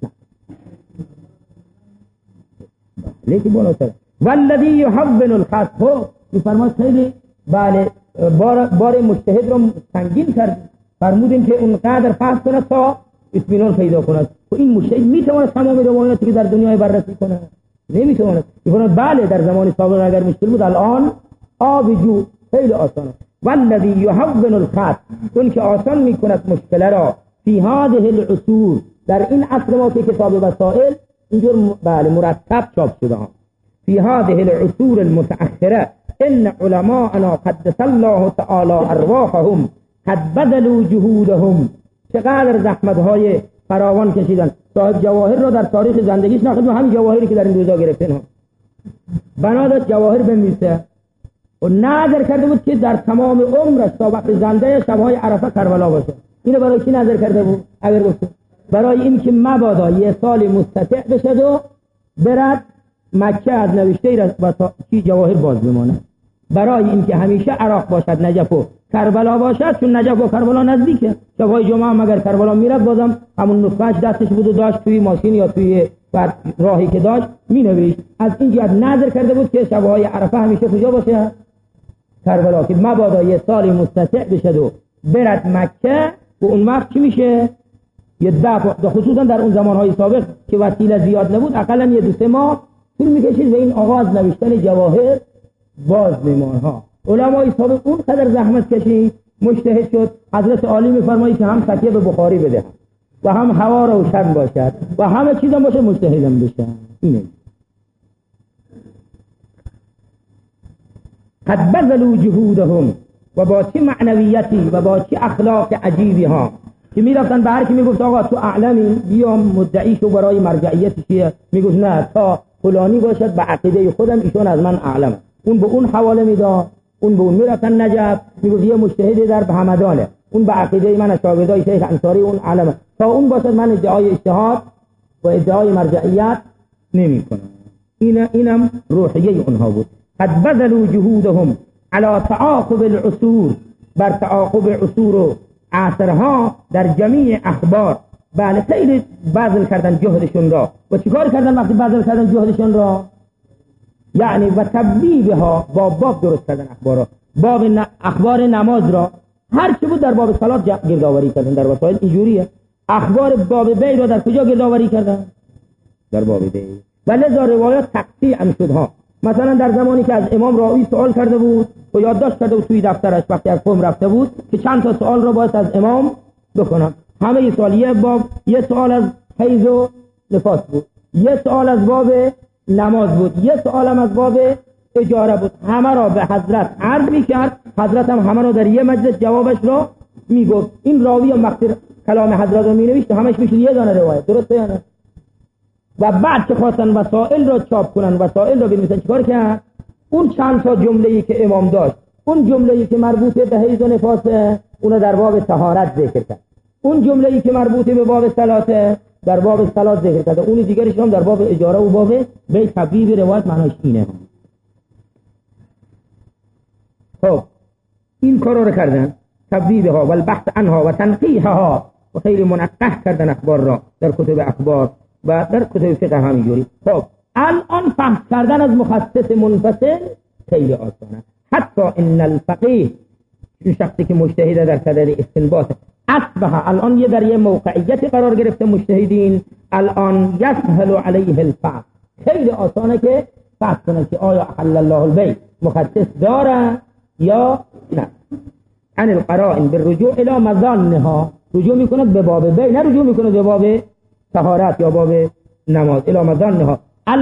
Speaker 1: لیکن بالاتر. والذی یحول الخصم، میفرماید خیلی بله بار مجتهد را سنگین کرد، فرمودیم که اونقدر فحص کند تا اطمینان پیدا کند. و این مجتهد میتواند تمام روایاتی که در دنیای بررسی کنه؟ نمیتواند. میفرماید بله در زمان سابق اگر مشکل بود الان آبجو خیلی آسانه. والذی یحول الخصم، اون که آسان میکند مشکل را، فی هذه العصور، در این عصر ما که کتاب وسائل اینجور بله مرتب چاپ شده ها، فی هذه العصور المتأخره ان علماءنا قدس الله تعالی ارواحهم قد بذلوا جهودهم، چقدر زحمت‌های فراوان کشیدن. صاحب جواهر را در تاریخ زندگیش ناخد، همین جواهری که در این روزا گرفتن ها بنا داشت جواهر بنویسه و نظر کرده بود که در تمام عمرش تا وقت زنده شب‌های عرفه کربلا باشه. اینو برای کی نظر کرده بود؟ اگر گفت برای این که مبادا یه سال مستطیع بشد و برد مکه از نوشته و تا چی جواهر باز بمانه، برای این که همیشه عراق باشد، نجف و کربلا باشد، چون نجف و کربلا نزدیکه. شبای جمعه هم اگر کربلا میرد بازم همون نسخه‌اش دستش بود و داشت توی ماشین یا توی راهی که داشت مینوشت. از این جهت نظر کرده بود که شبهای عرفه همیشه کجا باشه؟ کربلا، که مبادا یه سال مستطیع بشد و برد مکه. و اون وقت چی میشه؟ یه دفعه، خصوصا در اون زمانهای سابق که وسیله زیاد نبود، اقلا یه 2-3 ماه طول میکشید و این آغاز نوشتن جواهر باز میمانه ها. علمای سابق اون قدر زحمت کشید مجتهد شد، حضرت عالی میفرمایید که هم تکیه به بخاری بده و هم هوا روشن باشد و همه چیزم باشه، مجتهدم بشه. اینه قد بذلوا جهودهم، و با چه معنویتی و با چه اخلاق عجیبی ها که میرفتن به هر کی میگفت آقا تو اعلمی بیا مدعی شو برای مرجعیت چیه، میگفت نه تا فلانی باشد به عقیده خودم ایشون از من اعلمه، اون به اون حواله میداد، اون به اون میرفتن نجف میگفت یه مجتهد در همدانه، اون به عقیده من از شاگردای شیخ انصاری اون اعلمه، تا اون باشد من ادعای اجتهاد و ادعای مرجعیت نمیکنم. اینم روحیه اونها بود. قد بذلوا جهودهم على تعاقب العصور، بر تعاقب عصور و عصرها در جمیع اخبار. بله خیلی بذل کردن جهدشون را. و چیکار کردن وقتی بذل کردن جهدشون را؟ یعنی و تبلیغها، با باب درست کردن اخبارا، باب اخبار نماز را هر چی بود در باب صلات گردآوری کردن. در وسایل اینجوریه. اخبار باب بیع را در کجا گردآوری کردن؟ در باب بیع. ولذا روایات تقطیع شد ها. مثلا در زمانی که از امام راوی سوال کرده بود و یادداشت کرده بود توی دفترش وقتی از قم رفته بود که چند تا سوال را باید از امام بکنم، همه یه سوال، یه سوال از حیض و نفاس بود، یه سوال از باب نماز بود، یه سوال هم از باب اجاره بود، همه را به حضرت عرض میکرد، حضرت هم همه را در یه مجلس جوابش را میگفت. این راوی هم وقتی کلام حضرت رو مینوشت همش میشد یه دانه روایت، درسته یا نه؟ و بعد که خواستن وسائل را چاپ کنن، وسائل را بنویسن، چیکار کرد؟ اون چند تا جمله‌ای که امام داشت، اون جمله‌ای که مربوط به حیض و نفاس اون در باب طهارت ذکر کرد، اون جمله‌ای که مربوط به باب صلات در باب صلات ذکر کرد، اون دیگرش هم در باب اجاره و باب بیع تبلیغ روایت معناش اینه. خب این کارا رو کردن، تبلیغها و البحث عنها و تنقیحها، و خیلی منقح کردن اخبار را در کتب اخبار و در کتب فقه همینجوری. خب الان فهم کردن از مخصص منفصل خیلی آسانه. حتی ان الفقیه، این شخصی که مجتهد در صدد استنباط، اصبح الان یه در یه موقعیت قرار گرفته مجتهدین، الان یسهل علیه الفهم، خیلی آسانه که فهم کنه که آیا احل الله البیع مخصص داره یا نه. عن القرائن بالرجوع الى مظانها، رجوع میکنه به باب بیع، نه رجوع میکنه به باب طهارت یا باب نماز. الى مظانها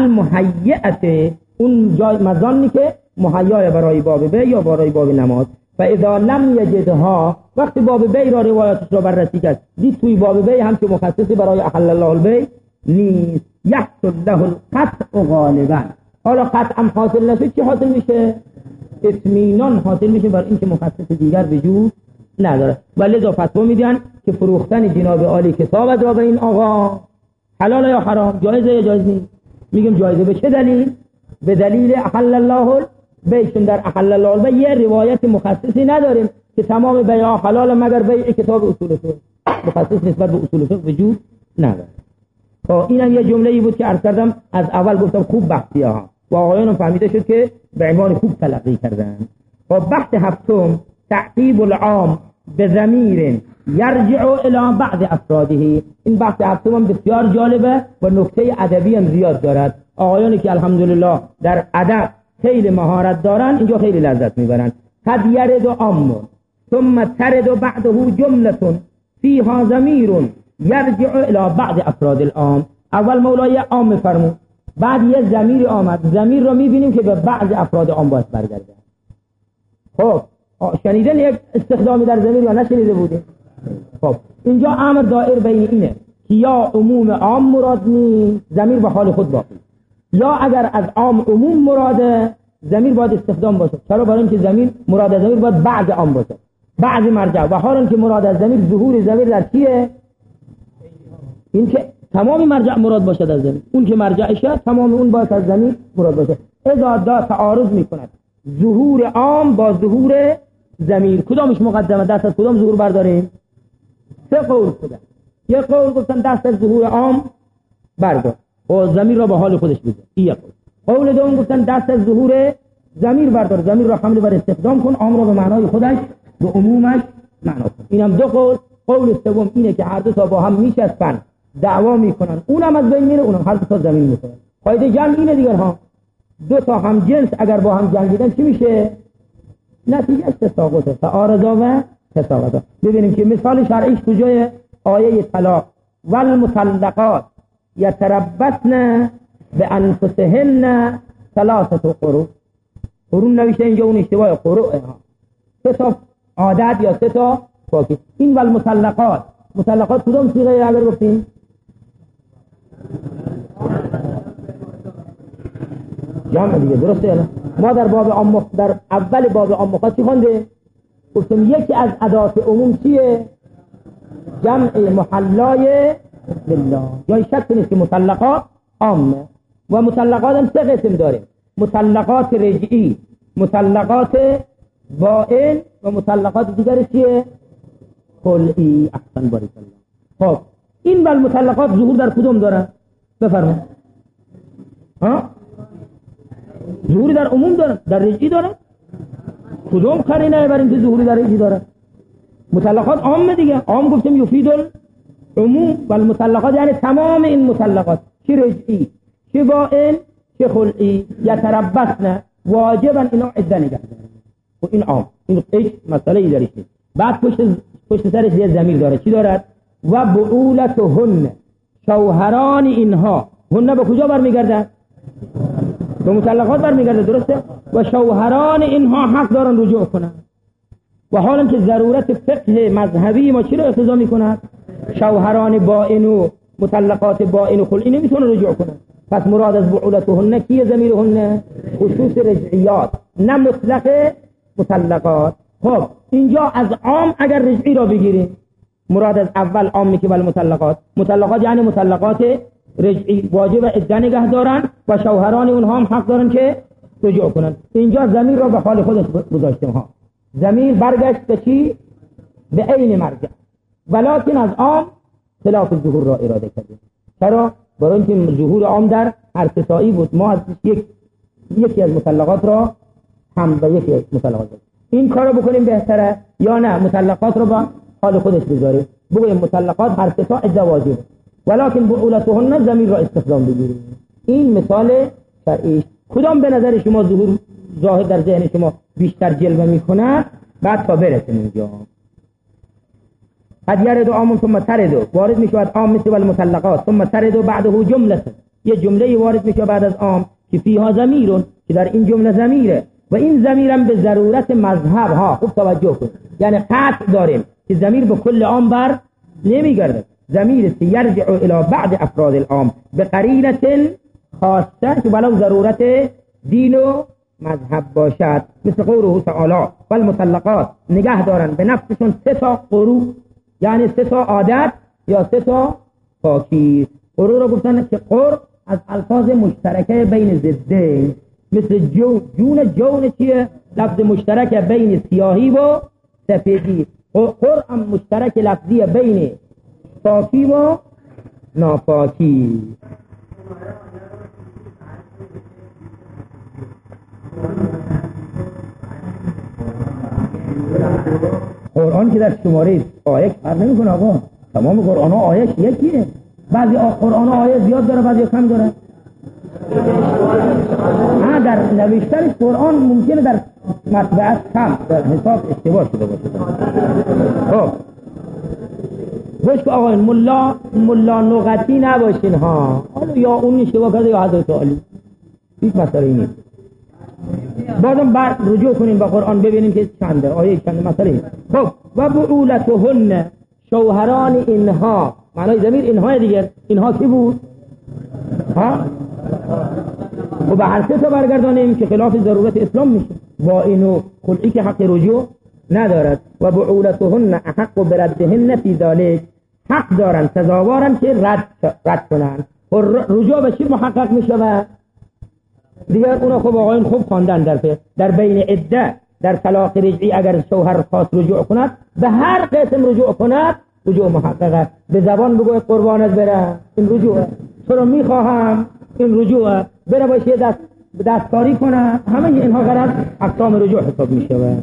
Speaker 1: المهیئه، اون جای مظانی که مهیا برای باب بیع یا برای باب نماز. فاذا لم یجدها، وقتی باب بیع را روایاتش را بررسی کرد دید توی باب بیع هم که مخصصی برای احل الله البیع نیست، یحصل له القطع غالبا. حالا قطعا حاصل نشد چی حاصل میشه؟ اطمینان حاصل میشه بر این که مخصص دیگر وجود نداره. ولی فتوا میدن که فروختن جناب عالی کتاب را به این آقا حلال یا حرام، جایزه یا جایز نیست؟ میگم جایزه. به چه دلیل؟ به دلیل احل الله البیع. چون در احل الله البیع یه روایت مخصصی نداریم که تمام بیع حلال مگر بیع کتاب اصول فقه، مخصص نسبت به اصول فقه وجود نداره. اینم یه جمله‌ای بود که عرض کردم از اول گفتم خوب بحثیه ها و آقایان فهمیده شد که به عنوان خوب تلقی کردن. و بحث هفتم تعقیب العام به ضمیر یرجع الی بعض افراده. این بحث هفتم هم بسیار جالبه و نکته ادبی هم زیاد دارد. آقایانی که الحمدلله در ادب خیلی مهارت دارن اینجا خیلی لذت میبرن. قد یرد عام ثم ترد بعده جمله فیها ضمیر یرجع الی بعض افراد العام. اول مولای عام فرمود، بعد یه ضمیر آمد، ضمیر رو میبینیم که به بعض افراد عام باید برگرده. خب شنیدن یک استخدامی در ضمیر یا نشنیده بوده؟ خب اینجا امر دائر بین اینه که یا عموم عام مراد نیست، ضمیر به حال خود باقی، یا اگر از عام عموم مراده ضمیر باید استخدام باشه. چرا؟ برای اینکه ضمیر مراد از ضمیر باید بعض عام باشه، بعض مرجع، و حال اینکه مراد از ضمیر ظهور ضمیر در چیه؟ این که تمام مرجع مراد باشه از ضمیر، اون که مرجعشه تمام اون باید از ضمیر مراد باشه. اذا دا تعارض میکند ظهور عام با ظهور ضمیر، کدامش مقدمه؟ دست از کدام ظهور برداریم؟ سه قول شده. یک قول گفتن دست از ظهور عام بردار و ضمیر را به حال خودش بذار، این یک قول. قول دوم گفتن دست از ظهور ضمیر بردار، ضمیر را حمل بر استخدام کن، عام را به معنای خودش به عمومش معنا کن. اینم دو قول. قول سوم اینه که هر دو تا با هم میشستن دعوا میکنن، اونم از بین میره، اونم هر دو تا زمین میکنن. قاعده جمع اینه دیگر ها، دو تا هم جنس اگر با هم جنگیدن چی میشه؟ نتیجه تساقطه، تعارضا و فساقت. ببینیم که مثال شرعیش کجای آیه طلاق والمطلقات یتربصن بانفسهن ثلاثه قروء. قروء نوشته اینجا، اون اشتباه قروء ها، 3 تا عادت یا 3 تا پاکی. این والمطلقات، مطلقات کدوم صیغه اگر گفتیم؟ جمع دیگه، درسته؟ ما در باب عام، در اول باب عام چی خونده؟ گفتم یکی از ادوات عموم چیه؟ جمع محلای لله. جای شک نیست که مطلقات عامه و مطلقات هم 3 قسم داریم: مطلقات رجعی، مطلقات بائن و مطلقات دیگر چیه؟ خلعی. احسن بارک الله. خب این والمطلقات ظهور در کدوم دارن؟ بفرمایید. ها؟ ظهوری در عموم دارن، در رجعی دارن؟ کدوم قرینه بر اینکه ظهوری در رجعی دارن؟ مطلقات عام دیگه. عام گفتیم یفید العموم. والمطلقات یعنی تمام این مطلقات، چه رجعی چه بائن چه خلعی، یتربصن، واجبا اینا عده نگه دارن. و این عام، این هیچ مسئله ای درش نیست. بعد پشت سرش یه ضمیر داره. چی دارد؟ و بعولتهن، شوهران اینها. هن به کجا برمیگردن؟ به مطلقات برمیگرده، درسته؟ و شوهران اینها حق دارن رجوع کنن. و حالا که ضرورت فقه مذهبی ما چی رو اقتضا میکنه؟ شوهران بائن و مطلقات بائن و خلعی نمیتونه رجوع کنن. پس مراد از بعولتهن کیه؟ ضمیرهن خصوص رجعیات، نه مطلق مطلقات. خب اینجا از عام اگر رجعی را بگیریم، مراد از اول عام که مطلقات، مطلقات یعنی مطلقات رجعی، واجب عده نگه دارن و شوهران اونها هم حق دارن که رجوع کنن. اینجا ضمیر را به حال خودش گذاشتیم ها. ضمیر برگشت به چی؟ به عین مرجع، ولکن از عام خلاف ظهور را اراده کردیم. چرا؟ برای اینکه ظهور عام در هر کسایی بود، ما از یکی از مطلقات را هم به یکی از مطلقات داریم. این کار رو بکنیم بهتره یا نه مطلقات رو با حال خودش بذاریم، بگویم مطلقات هر کسا عده واجب، ولکن بعولتهن ضمیر را استخدام بگیریم. این مثال شرعی. کدام به نظر شما ظهور ظاهر در ذهن شما بیشتر جلوه میکنه؟ بعد تا برسیم اینجا. قد یرد عام ثم ترد، وارد میشود عام مثل المطلقات، ثم ترد بعده جمله، یه جمله وارد میشه بعد از عام که فیها ضمیر، که در این جمله ضمیره و این ضمیرم به ضرورت مذهب ها. خوب توجه کن، یعنی قطع داریم که ضمیر به کل عام بر نمیگرده. ضمیر یرجع الى بعد افراد العام به قرینه خاصه که ولو ضرورت دین و مذهب باشد، مثل قوله تعالی والمطلقات، نگه دارن به نفسشون 3 تا قروء، یعنی 3 تا عادت یا 3 تا پاکی. قروء رو گفتن که قر از الفاظ مشترکه بین ضدین، مثل جون چیه؟ لفظ مشترک بین سیاهی و سفیدی. قر هم مشترک لفظی بین پاکی و ناپاکی. قرآن که در شماره آیه فرق نمی‌کنه آقا، تمام قرآن ها آیه یکیه. بعضی قرآن ها آیه زیاد داره، بعضی کم داره. در نوشتنش قرآن ممکنه در مطبعت کم، در حساب اشتباه شده باشه. خب گوش که آقا ملا نقطی نباشین ها، حالا یا اون اشتباه کرده یا حضرت علی، هیچ مسئله نیست. بازم بعد رجوع کنیم به قرآن ببینیم که چنده آیه چنده مسئله نیست. خب و بعولتهن، شوهران اینها، معنای ضمیر اینها دیگر. اینها کی بود؟ ها؟ و به هر 3 تا برگردانیم که خلاف ضرورت اسلام میشه. با اینو خلعی که حق رجوع ندارد. و بعولتهن احق بردهن فی ذلک، حق دارن سزاوارن که رد کنن. و رجوع به چی محقق میشه؟ دیگر اونا خب آقایون خوب خواندن در بین عده، در طلاق رجعی اگر شوهر خاص رجوع کند، به هر قسم رجوع کند رجوع محققه. به زبان بگوید قربانت برم، این رجوعه. تو رو میخواهم، این رجوعه. بره باشه دستکاری کنه، همه اینها غرض اقسام رجوع حساب میشه.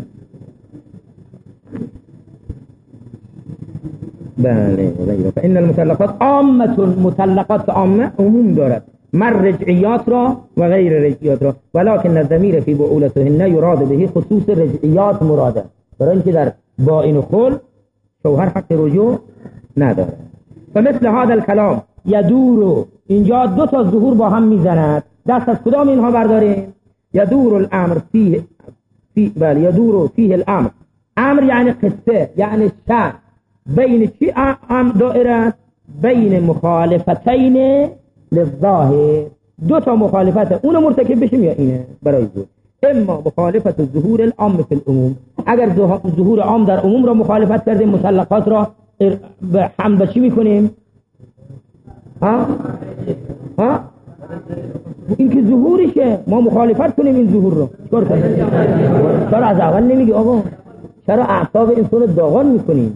Speaker 1: بله. این المطلقات عامه، مطلقات عامه عموم دارد، مر رجعیات را و غیر رجعیات را، ولکن الضمیر فی بعولتهن یراد به خصوص رجعیات مراده. برای اینکه در باین و خل شوهر حق رجوع نداره. و مثل هذا الکلام یدور، اینجا دو تا ظهور با هم میزند، دست از کدام اینها برداریم؟ یدور الامر فیه بله یدور فیه الامر، امر یعنی قصه یعنی شأن، بین چی دائره؟ بین مخالفتین للظاهر، دو تا مخالفت، اونو مرتکب بشیم یا اینه برای ظهور. اما مخالفت ظهور العام فی العموم، اگر ظهور عام در عموم را مخالفت کردیم، مطلقات را هم به چی میکنیم؟ ها این که ظهورشه، ما مخالفت کنیم این ظهور رو. چیکار کنیم؟ چرا از اول نمیگی آقا؟ چرا اعصاب انسان داغان میکنیم؟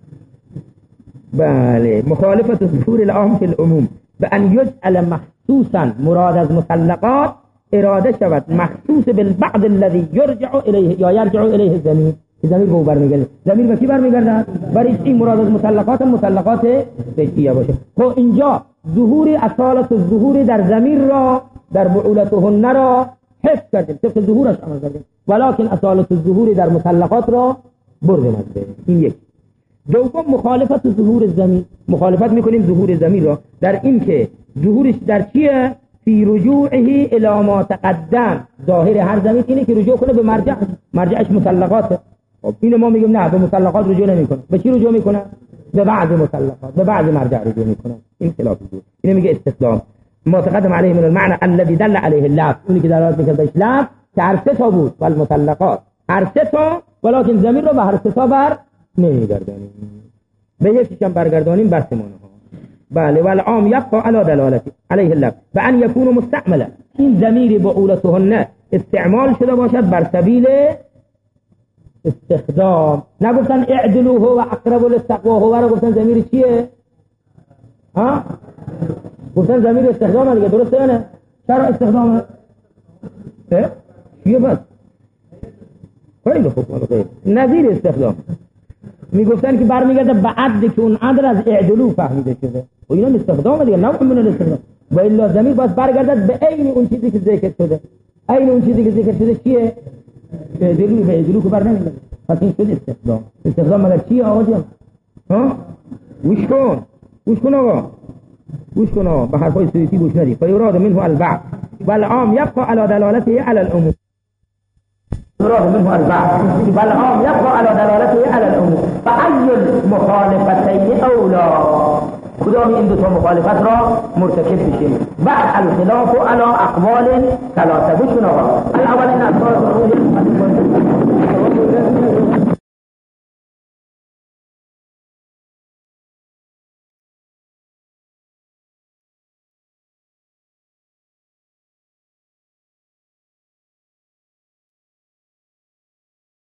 Speaker 1: بله، مخالفت ظهور العام فی العموم و ان یجعل مخصوصا، مراد از مطلقات اراده شود مخصوص بالبعض الذي یرجع الیه یا یرجع الیه الضمیر، ضمیر به او برمیگرده. ضمیر به کی برمیگرده؟ برای این مراد از مطلقات بهیه باشه. خب اینجا ظهور اصالت ظهور در ضمیر را در بعولتهن را حفظ کردیم، طبق ظهورش عمل کردیم، ولکن اصالت ظهور در مطلقات را بردیم از بین. این یک. دوم مخالفت ظهور ضمیر، مخالفت میکنیم ظهور ضمیر را در این که ظهورش در چیه؟ فی رجوعه الی ما تقدم، ظاهر هر ضمیر اینه که رجوع کنه به مرجعش مطلقاته. خب اینو ما میگیم نه، به مطلقات رجوع نمیکنه. به چی رجوع میکنه؟ به بعض مطلقات، به بعض مرجع رجوع میکنه. این خلاف ظهور، اینو میگه استخدام. ما تقدم علیه من المعنى الذي دل علیه اللفظ، اونی که دلالت میکنه بهش لفظ، که هر سه تا بود، والمطلقات هر سه تا، ولکن ضمیر رو به هر سه تا بر نمیگردانیم، به یکیش هم برگردانیم بس مانه ها. بله، والعام یبقى علی دلالتی علیه اللفظ و ان یکون مستعملا، این ضمیر بعولتهن استعمال شده باشد بر سبیل استخدام. نگفتن اعدلوه و اقرب للتقوى هو را گفتن ضمیر چیه؟ ها؟ گفتن ضمیر استخدام دیگه، درسته یا نه؟ چرا استخدامه؟ چیه بس؟ خیلی خوب، نظیر استخدام میگفتن که برمیگرده به عدد که اون عدد از اعدلو فهمیده شده و اینا استخدام دیگه، نوع من الاستخدام. و الا ضمیر باید برگردد به عین اون چیزی که ذکر شده. عین اون چیزی که ذکر شده چیه؟ اعدلو، به اعدلو که بر نمیگرده، پس این شد استخدام. استخدام مگر چیه آقا جان؟ ها؟ گوش کن آقا، به حرفای سویتی گوش ندی. فیراد منه البعض والعام یبقى على دلالته على العموم. منه البعض والعام يبقى على دلالته على العموم. فأي المخالفتين أولى، کدام این دو تا مخالفت را مرتکب بشیم؟ بعد الخلاف على اقوال ثلاثه. بشون آقا الاول این اصلا